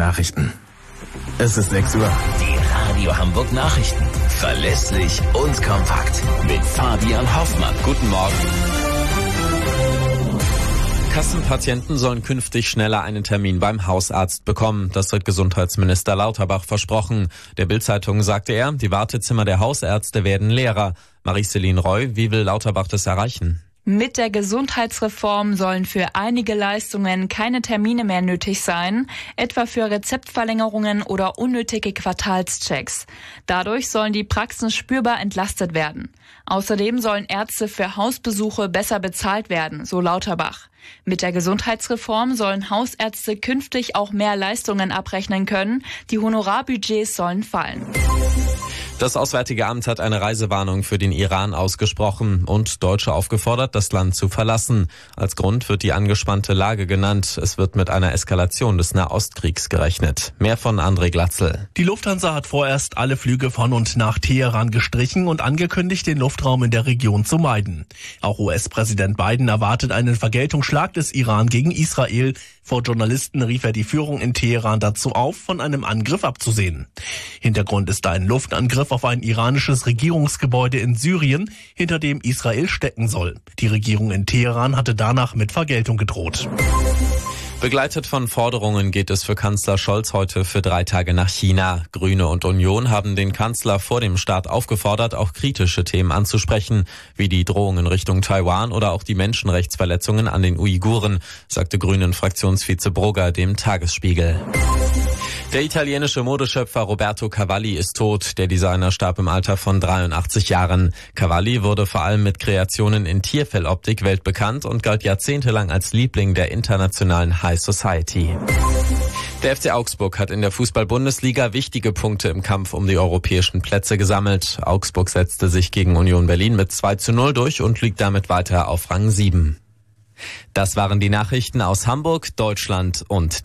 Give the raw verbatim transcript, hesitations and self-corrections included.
Nachrichten. Es ist sechs Uhr. Die Radio Hamburg Nachrichten. Verlässlich und kompakt. Mit Fabian Hoffmann. Guten Morgen. Kassenpatienten sollen künftig schneller einen Termin beim Hausarzt bekommen. Das hat Gesundheitsminister Lauterbach versprochen. Der Bild-Zeitung sagte er, die Wartezimmer der Hausärzte werden leerer. Marie-Céline Roy, wie will Lauterbach das erreichen? Mit der Gesundheitsreform sollen für einige Leistungen keine Termine mehr nötig sein, etwa für Rezeptverlängerungen oder unnötige Quartalschecks. Dadurch sollen die Praxen spürbar entlastet werden. Außerdem sollen Ärzte für Hausbesuche besser bezahlt werden, so Lauterbach. Mit der Gesundheitsreform sollen Hausärzte künftig auch mehr Leistungen abrechnen können. Die Honorarbudgets sollen fallen. Das Auswärtige Amt hat eine Reisewarnung für den Iran ausgesprochen und Deutsche aufgefordert, das Land zu verlassen. Als Grund wird die angespannte Lage genannt. Es wird mit einer Eskalation des Nahostkriegs gerechnet. Mehr von André Glatzel. Die Lufthansa hat vorerst alle Flüge von und nach Teheran gestrichen und angekündigt, den Luftraum in der Region zu meiden. Auch U S-Präsident Biden erwartet einen Vergeltungsschlag des Iran gegen Israel. Vor Journalisten rief er die Führung in Teheran dazu auf, von einem Angriff abzusehen. Hintergrund ist ein Luftangriff auf ein iranisches Regierungsgebäude in Syrien, hinter dem Israel stecken soll. Die Regierung in Teheran hatte danach mit Vergeltung gedroht. Begleitet von Forderungen geht es für Kanzler Scholz heute für drei Tage nach China. Grüne und Union haben den Kanzler vor dem Start aufgefordert, auch kritische Themen anzusprechen, wie die Drohungen Richtung Taiwan oder auch die Menschenrechtsverletzungen an den Uiguren, sagte Grünen-Fraktionsvize Brugger dem Tagesspiegel. Der italienische Modeschöpfer Roberto Cavalli ist tot. Der Designer starb im Alter von dreiundachtzig Jahren. Cavalli wurde vor allem mit Kreationen in Tierfelloptik weltbekannt und galt jahrzehntelang als Liebling der internationalen High Society. Der F C Augsburg hat in der Fußball-Bundesliga wichtige Punkte im Kampf um die europäischen Plätze gesammelt. Augsburg setzte sich gegen Union Berlin mit zwei zu null durch und liegt damit weiter auf Rang sieben. Das waren die Nachrichten aus Hamburg, Deutschland und